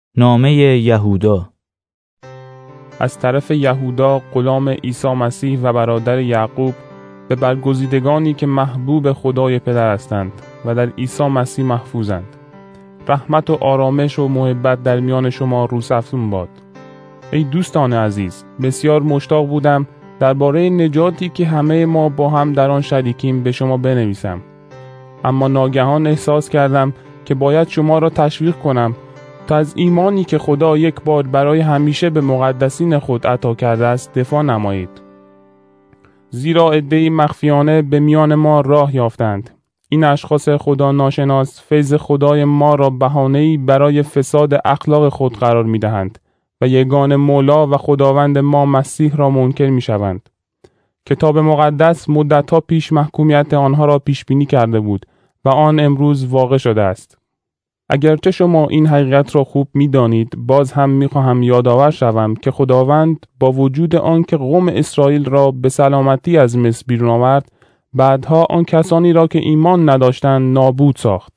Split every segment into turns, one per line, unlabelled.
نامه یهودا.
از طرف یهودا غلام عیسی مسیح و برادر یعقوب به برگزیدگانی که محبوب خدای پدر هستند و در عیسی مسیح محفوظند. رحمت و آرامش و محبت در میان شما روزافزون باد. ای دوستان عزیز، بسیار مشتاق بودم درباره نجاتی که همه ما با هم در آن شریکیم به شما بنویسم، اما ناگهان احساس کردم که باید شما را تشویق کنم تا از ایمانی که خدا یک بار برای همیشه به مقدسین خود عطا کرده است دفاع نمایید. زیرا عده‌ای مخفیانه به میان ما راه یافتند. این اشخاص خدا ناشناس فیض خدای ما را بهانه‌ای برای فساد اخلاق خود قرار می‌دهند و یگان مولا و خداوند ما مسیح را منکر می‌شوند. کتاب مقدس مدت‌ها پیش محکومیت آنها را پیش بینی کرده بود و آن امروز واقع شده است. اگرچه شما این حقیقت را خوب می‌دانید، باز هم می‌خواهم یادآور شوم که خداوند با وجود آن که قوم اسرائیل را به سلامتی از مصر بیرون آورد، بعدها آن کسانی را که ایمان نداشتند نابود ساخت.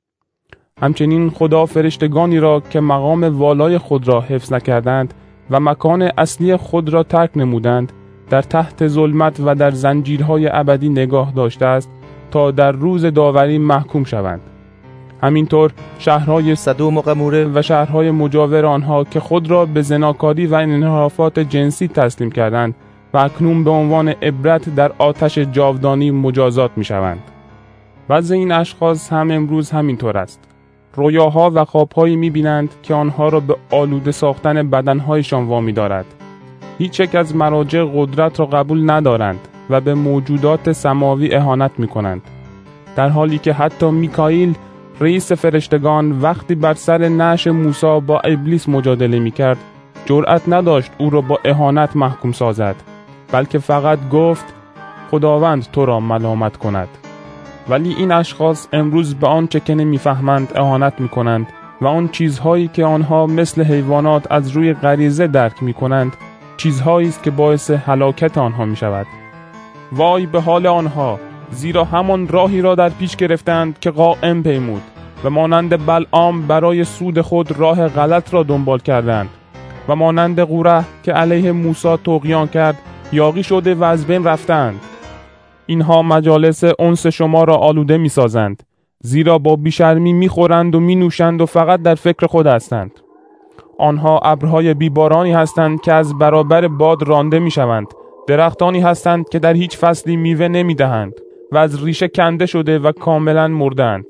همچنین خدا فرشتگانی را که مقام والای خود را حفظ نکردند و مکان اصلی خود را ترک نمودند، در تحت ظلمت و در زنجیرهای ابدی نگاه داشته است تا در روز داوری محکوم شوند. همینطور شهرهای سدوم و گموره و شهرهای مجاور آنها که خود را به زناکاری و انحرافات جنسی تسلیم کردند و اکنون به عنوان عبرت در آتش جاودانی مجازات می شوند. وضع این اشخاص هم امروز همینطور است. رویاها و خوابهایی می بینند که آنها را به آلوده ساختن بدنهایشان وامی دارد. هیچ یک از مراجع قدرت را قبول ندارند و به موجودات سماوی اهانت می کنند، در حالی که حتی میکائیل رئیس فرشتگان وقتی بر سر نعش موسی با ابلیس مجادله می کرد، جرأت نداشت او را با اهانت محکوم سازد، بلکه فقط گفت خداوند تو را ملامت کند. ولی این اشخاص امروز به آنچه که نمی‌فهمند اهانت می‌کنند و آن چیزهایی که آنها مثل حیوانات از روی غریزه درک می‌کنند، چیزهایی است که باعث هلاکت آنها می‌شود. وای به حال آنها، زیرا همان راهی را در پیش گرفتند که قائم پیمود و مانند بلعام برای سود خود راه غلط را دنبال کردند و مانند قوره که علیه موسی طغیان کرد یاغی شده و از بین رفتند. اینها مجالس انس شما را آلوده می سازند، زیرا با بیشرمی می خورند و می نوشند و فقط در فکر خود هستند. آنها ابرهای بیبارانی هستند که از برابر باد رانده می شوند، درختانی هستند که در هیچ فصلی میوه نمی دهند و از ریشه کنده شده و کاملا مردند.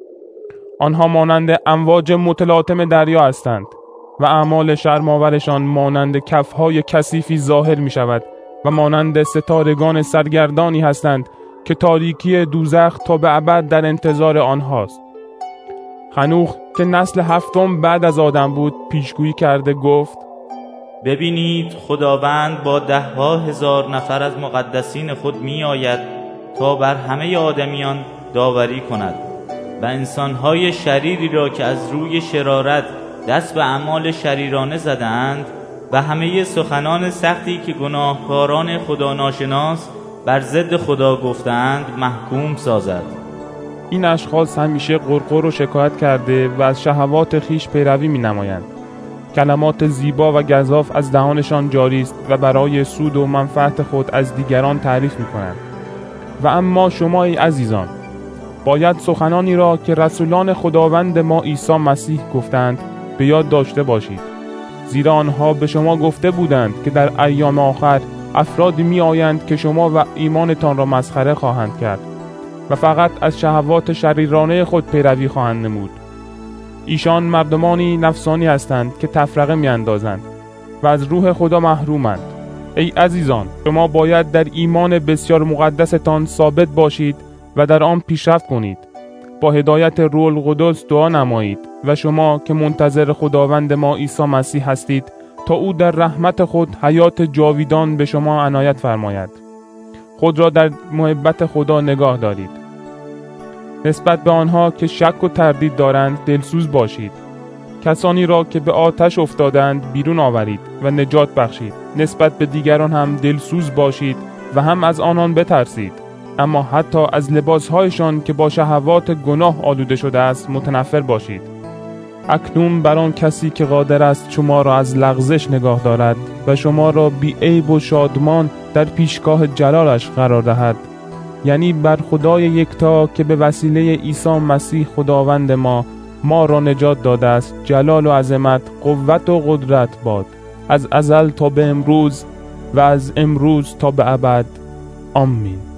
آنها مانند امواج متلاطم دریا هستند و اعمال شرم‌آورشان مانند کفهای کثیفی ظاهر می شود و مانند ستارگان سرگردانی هستند که تاریکی دوزخ تا به ابد در انتظار آنهاست. خنوخ که نسل هفتم بعد از آدم بود پیشگویی کرده گفت:
ببینید خداوند با 10,000 نفر از مقدسین خود می آید تا بر همه آدمیان داوری کند و انسانهای شریری را که از روی شرارت دست به اعمال شریرانه زدند و همه سخنان سختی که گناهکاران خدا ناشناس بر ضد خدا گفتند محکوم سازد.
این اشخاص همیشه غرغر و شکایت کرده و از شهوات خیش پیروی می نمایند. کلمات زیبا و گزاف از دهانشان جاری است و برای سود و منفعت خود از دیگران تعریف می کنند. و اما شما ای عزیزان، باید سخنانی را که رسولان خداوند ما عیسی مسیح گفتند به یاد داشته باشید، زیرا آنها به شما گفته بودند که در ایام آخر افرادی می آیند که شما و ایمانتان را مسخره خواهند کرد و فقط از شهوات شریرانه خود پیروی خواهند نمود. ایشان مردمانی نفسانی هستند که تفرقه می اندازند و از روح خدا محرومند. ای عزیزان، شما باید در ایمان بسیار مقدستان ثابت باشید و در آن پیشرفت کنید. با هدایت روح القدس دعا نمایید و شما که منتظر خداوند ما عیسی مسیح هستید تا او در رحمت خود حیات جاویدان به شما عنایت فرماید. خود را در محبت خدا نگاه دارید. نسبت به آنها که شک و تردید دارند دلسوز باشید. کسانی را که به آتش افتادند بیرون آورید و نجات بخشید. نسبت به دیگران هم دلسوز باشید و هم از آنان بترسید، اما حتی از لباسهایشان که با شهوات گناه آلوده شده است متنفر باشید. اکنون بر آن کسی که قادر است شما را از لغزش نگاه دارد و شما را بی عیب و شادمان در پیشگاه جلالش قرار دهد، یعنی بر خدای یکتا که به وسیله عیسی مسیح خداوند ما را نجات داده است، جلال و عظمت، قوت و قدرت باد، از ازل تا به امروز و از امروز تا به ابد. آمین.